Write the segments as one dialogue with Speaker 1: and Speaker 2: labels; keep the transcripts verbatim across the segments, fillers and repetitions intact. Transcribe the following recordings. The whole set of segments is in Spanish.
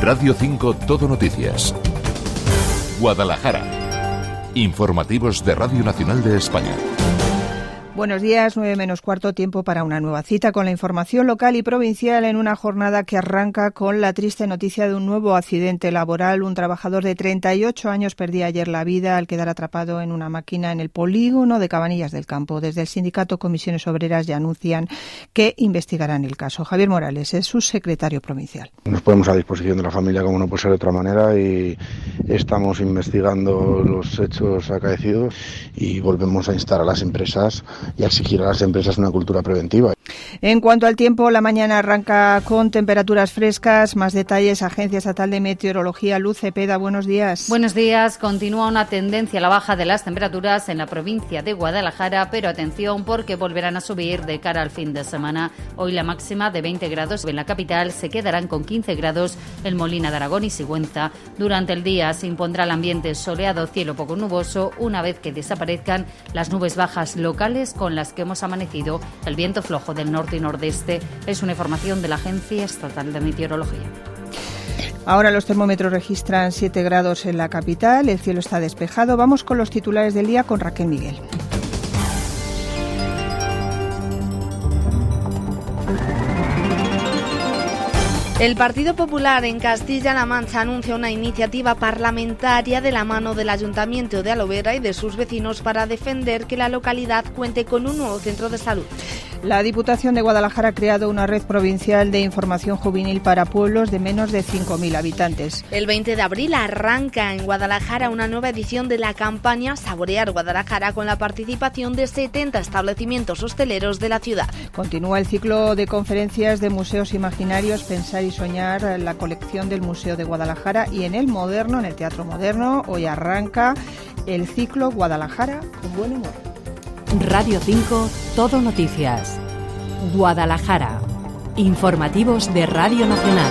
Speaker 1: Radio cinco Todo Noticias. Guadalajara. Informativos de Radio Nacional de España.
Speaker 2: Buenos días, nueve menos cuarto, tiempo para una nueva cita con la información local y provincial en una jornada que arranca con la triste noticia de un nuevo accidente laboral. Un trabajador de treinta y ocho años perdía ayer la vida al quedar atrapado en una máquina en el polígono de Cabanillas del Campo. Desde el sindicato Comisiones Obreras ya anuncian que investigarán el caso. Javier Morales es su secretario provincial.
Speaker 3: Nos ponemos a disposición de la familia, como no puede ser de otra manera, y estamos investigando los hechos acaecidos y volvemos a instar a las empresas y a exigir a las empresas una cultura preventiva.
Speaker 2: En cuanto al tiempo, la mañana arranca con temperaturas frescas. Más detalles, Agencia Estatal de Meteorología. Luz Cepeda, buenos días.
Speaker 4: Buenos días. Continúa una tendencia a la baja de las temperaturas en la provincia de Guadalajara, pero atención porque volverán a subir de cara al fin de semana. Hoy la máxima de veinte grados en la capital, se quedarán con quince grados en Molina de Aragón y Sigüenza. Durante el día se impondrá el ambiente soleado, cielo poco nuboso, una vez que desaparezcan las nubes bajas locales con las que hemos amanecido. El viento flojo del norte y nordeste es una información de la Agencia Estatal de Meteorología.
Speaker 2: Ahora los termómetros registran siete grados en la capital, el cielo está despejado. Vamos con los titulares del día con Raquel Miguel.
Speaker 5: El Partido Popular en Castilla-La Mancha anuncia una iniciativa parlamentaria de la mano del Ayuntamiento de Alovera y de sus vecinos para defender que la localidad cuente con un nuevo centro de salud.
Speaker 2: La Diputación de Guadalajara ha creado una red provincial de información juvenil para pueblos de menos de cinco mil habitantes.
Speaker 5: El veinte de abril arranca en Guadalajara una nueva edición de la campaña Saborear Guadalajara con la participación de setenta establecimientos hosteleros de la ciudad.
Speaker 2: Continúa el ciclo de conferencias de museos imaginarios Pensar y Soñar, la colección del Museo de Guadalajara, y en el Moderno, en el Teatro Moderno, hoy arranca el ciclo Guadalajara con buen humor.
Speaker 6: Radio cinco, Todo Noticias. Guadalajara. Informativos de Radio Nacional.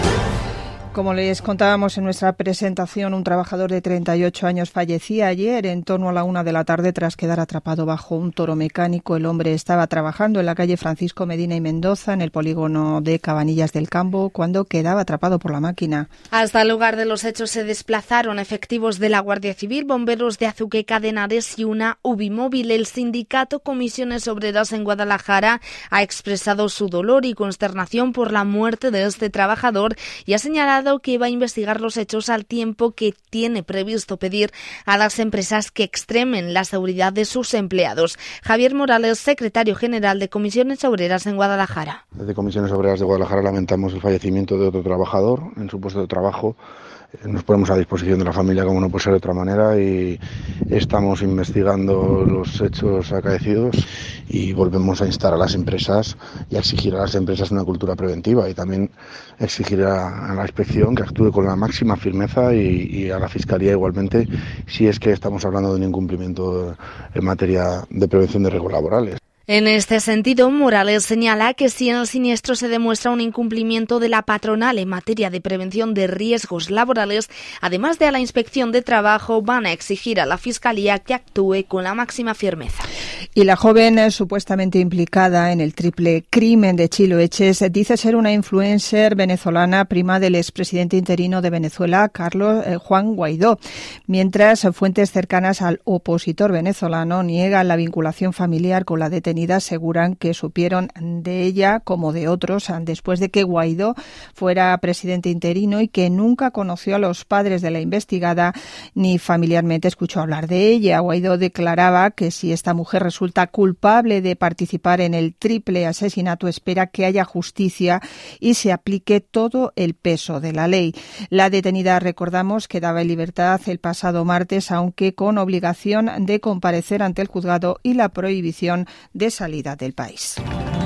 Speaker 2: Como les contábamos en nuestra presentación, un trabajador de treinta y ocho años fallecía ayer en torno a la una de la tarde tras quedar atrapado bajo un toro mecánico. El hombre estaba trabajando en la calle Francisco Medina y Mendoza, en el polígono de Cabanillas del Campo, cuando quedaba atrapado por la máquina.
Speaker 5: Hasta el lugar de los hechos se desplazaron efectivos de la Guardia Civil, bomberos de Azuque Cadenares y una Ubimóvil. El sindicato Comisiones Obreras en Guadalajara ha expresado su dolor y consternación por la muerte de este trabajador y ha señalado que va a investigar los hechos al tiempo que tiene previsto pedir a las empresas que extremen la seguridad de sus empleados. Javier Morales, secretario general de Comisiones Obreras en Guadalajara.
Speaker 3: Desde Comisiones Obreras de Guadalajara lamentamos el fallecimiento de otro trabajador en su puesto de trabajo. Nos ponemos a disposición de la familia, como no puede ser de otra manera, y estamos investigando los hechos acaecidos y volvemos a instar a las empresas y a exigir a las empresas una cultura preventiva y también exigir a, a la inspección que actúe con la máxima firmeza y, y a la Fiscalía igualmente si es que estamos hablando de un incumplimiento en materia de prevención de riesgos laborales.
Speaker 5: En este sentido, Morales señala que si en el siniestro se demuestra un incumplimiento de la patronal en materia de prevención de riesgos laborales, además de a la Inspección de Trabajo, van a exigir a la Fiscalía que actúe con la máxima firmeza.
Speaker 2: Y la joven eh, supuestamente implicada en el triple crimen de Chilo Eches dice ser una influencer venezolana, prima del expresidente interino de Venezuela, Carlos eh, Juan Guaidó, mientras eh, fuentes cercanas al opositor venezolano niegan la vinculación familiar con la detenida. Aseguran que supieron de ella como de otros después de que Guaidó fuera presidente interino y que nunca conoció a los padres de la investigada ni familiarmente escuchó hablar de ella. Guaidó declaraba que si esta mujer resulta culpable de participar en el triple asesinato, espera que haya justicia y se aplique todo el peso de la ley. La detenida, recordamos, quedaba en libertad el pasado martes, aunque con obligación de comparecer ante el juzgado y la prohibición de salida del país.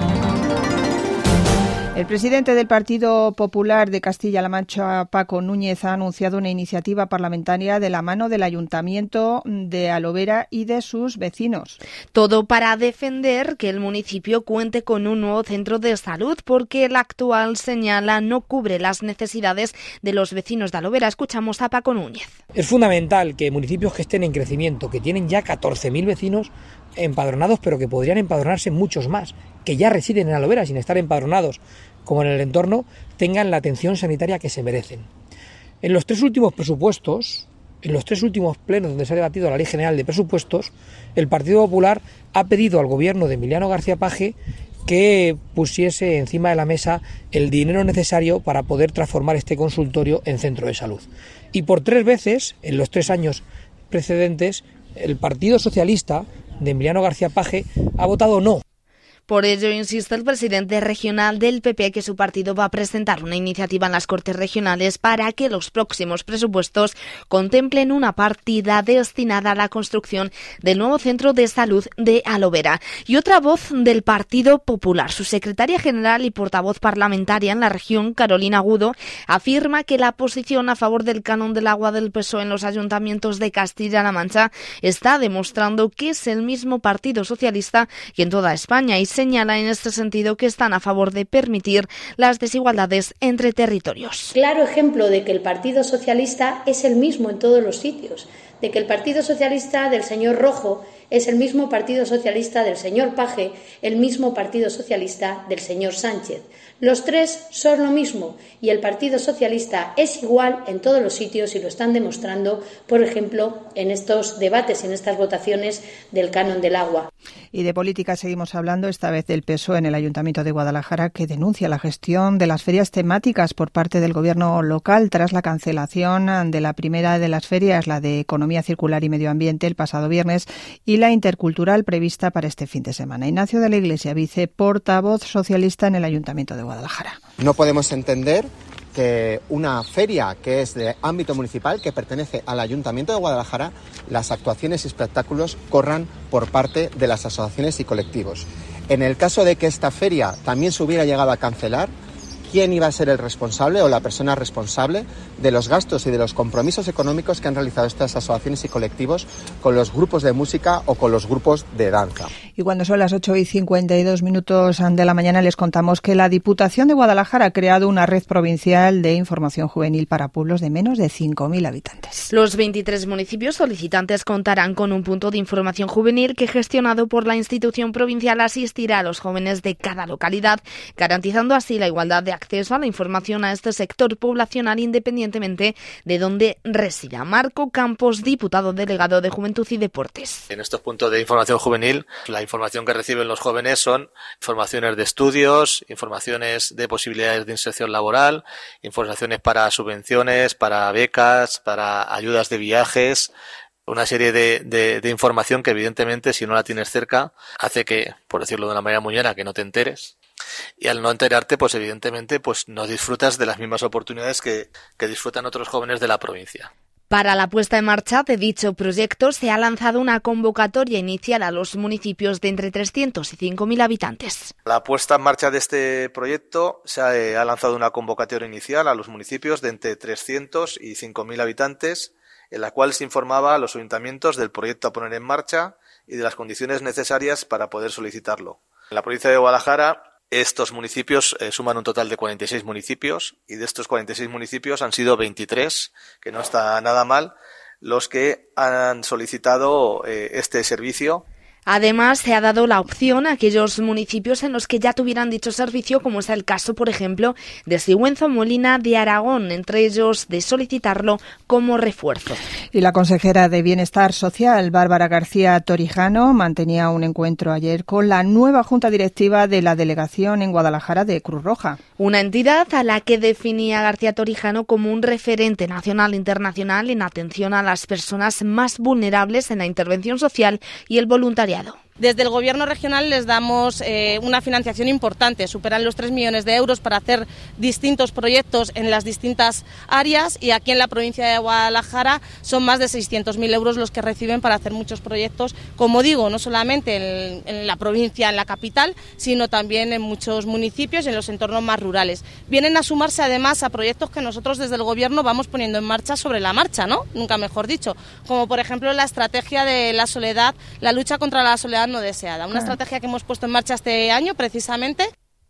Speaker 2: El presidente del Partido Popular de Castilla-La Mancha, Paco Núñez, ha anunciado una iniciativa parlamentaria de la mano del Ayuntamiento de Alovera y de sus vecinos.
Speaker 5: Todo para defender que el municipio cuente con un nuevo centro de salud, porque el actual, señala, no cubre las necesidades de los vecinos de Alovera. Escuchamos a Paco Núñez.
Speaker 7: Es fundamental que municipios que estén en crecimiento, que tienen ya catorce mil vecinos empadronados, pero que podrían empadronarse muchos más, que ya residen en Alovera sin estar empadronados, como en el entorno, tengan la atención sanitaria que se merecen. En los tres últimos presupuestos, en los tres últimos plenos donde se ha debatido la Ley General de Presupuestos, el Partido Popular ha pedido al gobierno de Emiliano García Paje que pusiese encima de la mesa el dinero necesario para poder transformar este consultorio en centro de salud. Y por tres veces, en los tres años precedentes, el Partido Socialista de Emiliano García Paje ha votado no.
Speaker 5: Por ello, insiste el presidente regional del P P que su partido va a presentar una iniciativa en las Cortes Regionales para que los próximos presupuestos contemplen una partida destinada a la construcción del nuevo centro de salud de Alovera. Y otra voz del Partido Popular, su secretaria general y portavoz parlamentaria en la región, Carolina Agudo, afirma que la posición a favor del canon del agua del P S O E en los ayuntamientos de Castilla-La Mancha está demostrando que es el mismo Partido Socialista que en toda España y señala en este sentido que están a favor de permitir las desigualdades entre territorios.
Speaker 8: Claro ejemplo de que el Partido Socialista es el mismo en todos los sitios, de que el Partido Socialista del señor Rojo es el mismo Partido Socialista del señor Paje, el mismo Partido Socialista del señor Sánchez. Los tres son lo mismo y el Partido Socialista es igual en todos los sitios y lo están demostrando, por ejemplo, en estos debates y en estas votaciones del canon del agua.
Speaker 2: Y de política seguimos hablando, esta vez del P S O E en el Ayuntamiento de Guadalajara, que denuncia la gestión de las ferias temáticas por parte del gobierno local tras la cancelación de la primera de las ferias, la de Economía Circular y Medio Ambiente, el pasado viernes, y la intercultural prevista para este fin de semana. Ignacio de la Iglesia, viceportavoz socialista en el Ayuntamiento de Guadalajara.
Speaker 9: No podemos entender que una feria que es de ámbito municipal, que pertenece al Ayuntamiento de Guadalajara, las actuaciones y espectáculos corran por parte de las asociaciones y colectivos. En el caso de que esta feria también se hubiera llegado a cancelar, ¿quién iba a ser el responsable o la persona responsable de los gastos y de los compromisos económicos que han realizado estas asociaciones y colectivos con los grupos de música o con los grupos de danza?
Speaker 2: Y cuando son las ocho y cincuenta y dos minutos de la mañana les contamos que la Diputación de Guadalajara ha creado una red provincial de información juvenil para pueblos de menos de cinco mil habitantes.
Speaker 5: Los veintitrés municipios solicitantes contarán con un punto de información juvenil que, gestionado por la institución provincial, asistirá a los jóvenes de cada localidad, garantizando así la igualdad de acceso a la información a este sector poblacional independientemente de dónde resida. Marco Campos, diputado delegado de Juventud y Deportes.
Speaker 10: En estos puntos de información juvenil, la información que reciben los jóvenes son informaciones de estudios, informaciones de posibilidades de inserción laboral, informaciones para subvenciones, para becas, para ayudas de viajes, una serie de, de, de información que evidentemente, si no la tienes cerca, hace que, por decirlo de una manera muy llana, que no te enteres. Y al no enterarte, pues evidentemente pues no disfrutas de las mismas oportunidades que, que disfrutan otros jóvenes de la provincia.
Speaker 5: Para la puesta en marcha de dicho proyecto se ha lanzado una convocatoria inicial a los municipios de entre trescientos y cinco mil habitantes.
Speaker 10: La puesta en marcha de este proyecto se ha, eh, ha lanzado una convocatoria inicial a los municipios de entre trescientos y cinco mil habitantes, en la cual se informaba a los ayuntamientos del proyecto a poner en marcha y de las condiciones necesarias para poder solicitarlo. En la provincia de Guadalajara, estos municipios eh, suman un total de cuarenta y seis municipios y de estos cuarenta y seis municipios han sido veintitrés, que no está nada mal, los que han solicitado eh, este servicio.
Speaker 5: Además, se ha dado la opción a aquellos municipios en los que ya tuvieran dicho servicio, como es el caso, por ejemplo, de Sigüenza o Molina de Aragón, entre ellos de solicitarlo como refuerzo.
Speaker 2: Y la consejera de Bienestar Social, Bárbara García Torijano, mantenía un encuentro ayer con la nueva junta directiva de la delegación en Guadalajara de Cruz Roja.
Speaker 5: Una entidad a la que definía García Torijano como un referente nacional e internacional en atención a las personas más vulnerables en la intervención social y el voluntariado.
Speaker 11: Desde el Gobierno regional les damos eh, una financiación importante, superan los tres millones de euros para hacer distintos proyectos en las distintas áreas, y aquí en la provincia de Guadalajara son más de seiscientos mil euros los que reciben para hacer muchos proyectos, como digo, no solamente en, en la provincia, en la capital, sino también en muchos municipios y en los entornos más rurales. Vienen a sumarse además a proyectos que nosotros desde el Gobierno vamos poniendo en marcha sobre la marcha, ¿no? Nunca mejor dicho, como por ejemplo la estrategia de la soledad, la lucha contra la soledad no deseada, una estrategia que hemos puesto en marcha este año precisamente.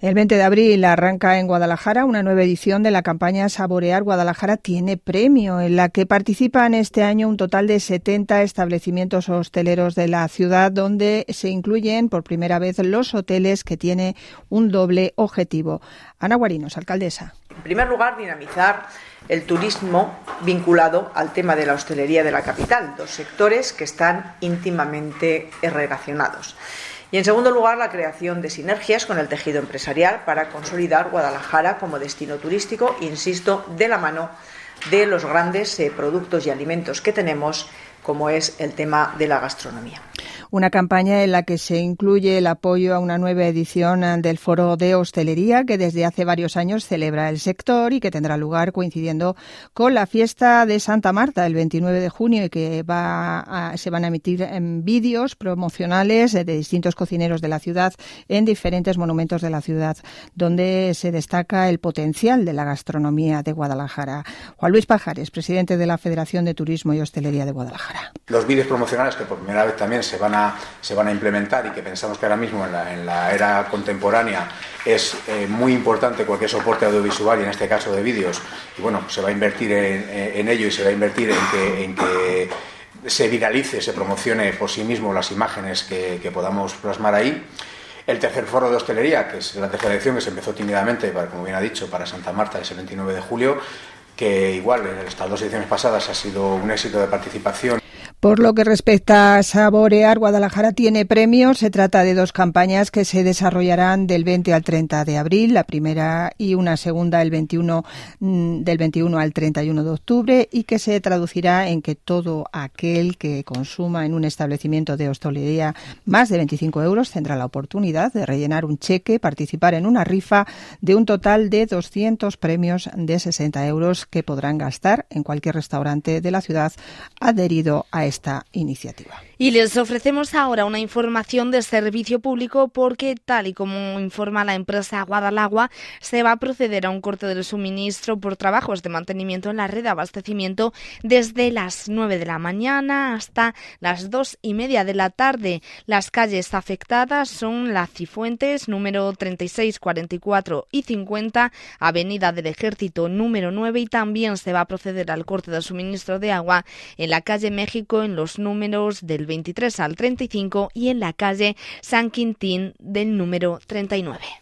Speaker 2: El veinte de abril arranca en Guadalajara una nueva edición de la campaña Saborear Guadalajara tiene premio, en la que participan este año un total de setenta establecimientos hosteleros de la ciudad, donde se incluyen por primera vez los hoteles, que tiene un doble objetivo. Ana Guarinos, alcaldesa.
Speaker 12: En primer lugar, dinamizar el turismo vinculado al tema de la hostelería de la capital, dos sectores que están íntimamente relacionados. Y en segundo lugar, la creación de sinergias con el tejido empresarial para consolidar Guadalajara como destino turístico, insisto, de la mano de los grandes eh, productos y alimentos que tenemos, como es el tema de la gastronomía.
Speaker 2: Una campaña en la que se incluye el apoyo a una nueva edición del Foro de Hostelería, que desde hace varios años celebra el sector y que tendrá lugar coincidiendo con la fiesta de Santa Marta el veintinueve de junio, y que va a, se van a emitir en vídeos promocionales de distintos cocineros de la ciudad en diferentes monumentos de la ciudad, donde se destaca el potencial de la gastronomía de Guadalajara. Juan Luis Pajares, presidente de la Federación de Turismo y Hostelería de Guadalajara.
Speaker 13: Los vídeos promocionales, que por primera vez también se van a se van a implementar, y que pensamos que ahora mismo en la, en la era contemporánea es eh, muy importante cualquier soporte audiovisual, y en este caso de vídeos, y bueno, se va a invertir en, en ello, y se va a invertir en que, en que se viralice, se promocione por sí mismo las imágenes que, que podamos plasmar ahí. El tercer foro de hostelería, que es la tercera edición, que se empezó tímidamente, para, como bien ha dicho, para Santa Marta, es el veintinueve de julio, que igual en estas dos ediciones pasadas ha sido un éxito de participación.
Speaker 2: Por lo que respecta a Saborear Guadalajara tiene premio, se trata de dos campañas que se desarrollarán del veinte al treinta de abril, la primera y una segunda el veintiuno, del veintiuno al treinta y uno de octubre, y que se traducirá en que todo aquel que consuma en un establecimiento de hostelería más de veinticinco euros tendrá la oportunidad de rellenar un cheque, participar en una rifa de un total de doscientos premios de sesenta euros que podrán gastar en cualquier restaurante de la ciudad adherido a esta iniciativa.
Speaker 5: Y les ofrecemos ahora una información de servicio público, porque, tal y como informa la empresa Guadalagua, se va a proceder a un corte del suministro por trabajos de mantenimiento en la red de abastecimiento desde las nueve de la mañana hasta las dos y media de la tarde. Las calles afectadas son la Cifuentes, número treinta y seis, cuarenta y cuatro y cincuenta, Avenida del Ejército, número nueve, y también se va a proceder al corte del suministro de agua en la calle México, en los números del veintitrés al treinta y cinco, y en la calle San Quintín del número treinta y nueve.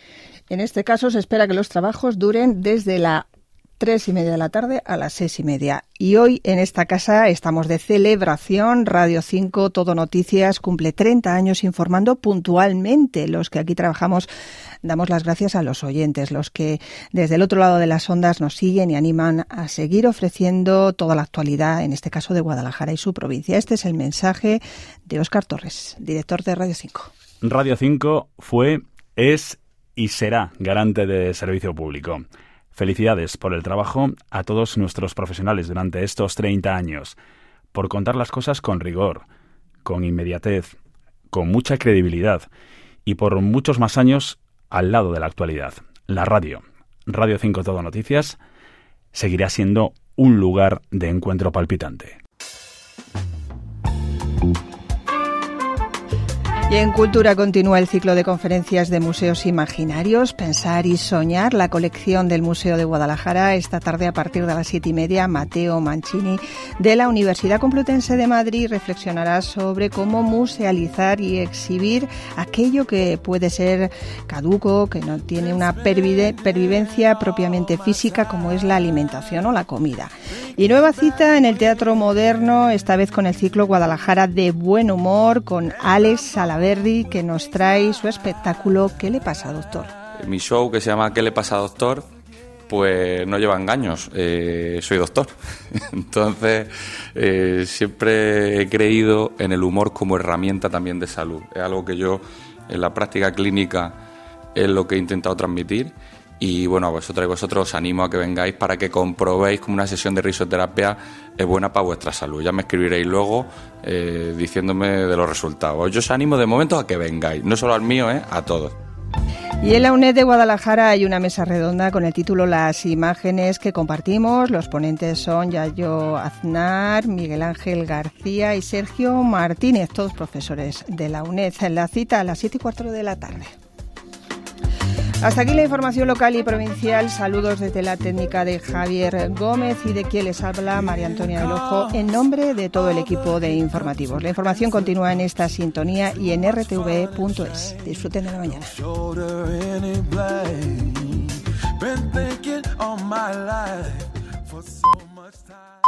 Speaker 2: En este caso se espera que los trabajos duren desde la tres y media de la tarde a las seis y media. Y hoy en esta casa estamos de celebración. Radio cinco, Todo Noticias, cumple treinta años informando puntualmente. Los que aquí trabajamos damos las gracias a los oyentes, los que desde el otro lado de las ondas nos siguen y animan a seguir ofreciendo toda la actualidad, en este caso de Guadalajara y su provincia. Este es el mensaje de Óscar Torres, director de Radio cinco.
Speaker 14: Radio cinco fue, es y será garante de servicio público. Felicidades por el trabajo a todos nuestros profesionales durante estos treinta años, por contar las cosas con rigor, con inmediatez, con mucha credibilidad, y por muchos más años al lado de la actualidad. La radio, Radio cinco Todo Noticias, seguirá siendo un lugar de encuentro palpitante.
Speaker 2: Y en Cultura continúa el ciclo de conferencias de museos imaginarios, Pensar y Soñar, la colección del Museo de Guadalajara. Esta tarde, a partir de las siete y media, Mateo Mancini, de la Universidad Complutense de Madrid, reflexionará sobre cómo musealizar y exhibir aquello que puede ser caduco, que no tiene una pervive, pervivencia propiamente física, como es la alimentación o la comida. Y nueva cita en el Teatro Moderno, esta vez con el ciclo Guadalajara de Buen Humor, con Alex Salaverry, que nos trae su espectáculo ¿Qué le pasa, doctor?
Speaker 15: Mi show, que se llama ¿Qué le pasa, doctor?, pues no lleva engaños, eh, soy doctor. Entonces, eh, siempre he creído en el humor como herramienta también de salud. Es algo que yo, en la práctica clínica, es lo que he intentado transmitir. Y bueno, a vosotros y vosotros os animo a que vengáis para que comprobéis como una sesión de risoterapia es buena para vuestra salud. Ya me escribiréis luego eh, diciéndome de los resultados. Yo os animo de momento a que vengáis, no solo al mío, eh, a todos.
Speaker 2: Y en la UNED de Guadalajara hay una mesa redonda con el título Las imágenes que compartimos. Los ponentes son Yayo Aznar, Miguel Ángel García y Sergio Martínez, todos profesores de la UNED. La cita a las siete y cuarto de la tarde. Hasta aquí la información local y provincial. Saludos desde la técnica de Javier Gómez y de quien les habla María Antonia del Ojo en nombre de todo el equipo de informativos. La información continúa en esta sintonía y en r t v punto es. Disfruten de la mañana. Been thinking all my life for so much time.